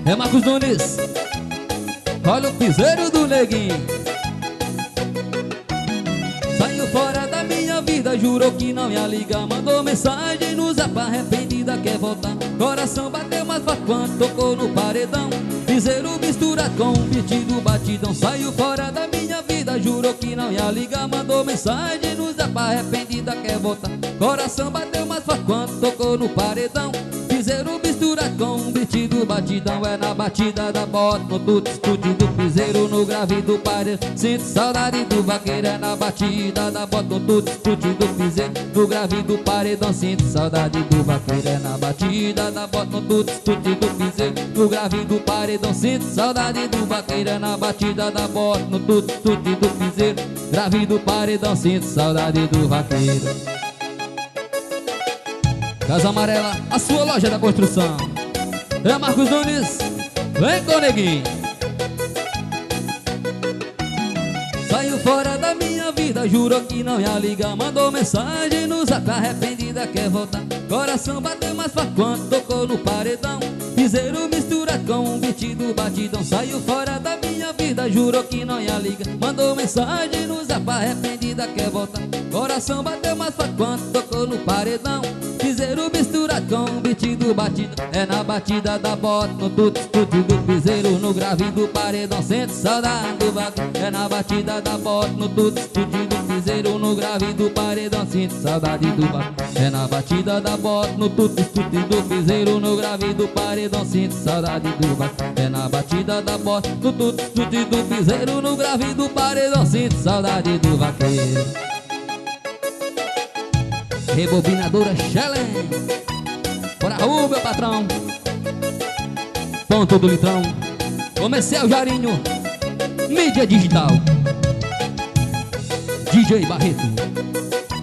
É Marcos Nunes. Olha o piseiro do neguinho. Saiu fora da minha vida, jurou que não ia ligar. Mandou mensagem no zap, arrependida, quer voltar. Coração bateu mais forte quando tocou no paredão. Piseiro misturado com um vestido batidão. Saiu fora da minha vida, jurou que não ia ligar. Mandou mensagem no zap, arrependida, quer voltar. Coração bateu mais forte quando tocou no paredão. Piseiro misturado com um vestido batidão. É na batida da bota, no tudo do piseiro, no grave do paredão. Sinto saudade do vaqueiro. É na batida da bota, no tudo do piseiro, no grave do paredão. Sinto saudade do vaqueiro. É na batida da bota, no tudo do piseiro, no grave do paredão. Sinto saudade do vaqueiro. É na batida da bota, no tudo do piseiro, grave do paredão. Sinto saudade do vaqueiro. Casa Amarela, a sua loja da construção. É Marcos Nunes, vem com o neguinho. Saiu fora da minha vida, jurou que não ia ligar. Mandou mensagem no zap, arrependida, quer voltar. Coração bateu mais forte quando tocou no paredão. Piseiro misturado com um vestido batidão. Saiu fora da minha vida, jurou que não ia ligar. Mandou mensagem no zap, arrependida, quer voltar. Coração bateu mais forte quando tocou no paredão. Piseiro misturado com um vestido batido. É na batida da bota, no tudo do piseiro, no grave do paredão. Sente saudade do vaqueiro. É na batida da bota, no tudo do piseiro, no grave do paredão. Sinto saudade do vaqueiro. É na batida da bota, no tudo do piseiro, no grave do paredão. Sinto saudade do vaqueiro. É na batida da bota, no tudo do piseiro, no grave do paredão. Sinto saudade do vaqueiro. Rebobinadora Shellen. Bora rua, meu patrão. Ponto do litrão. Comercial Jarinho, mídia digital. DJ Barreto.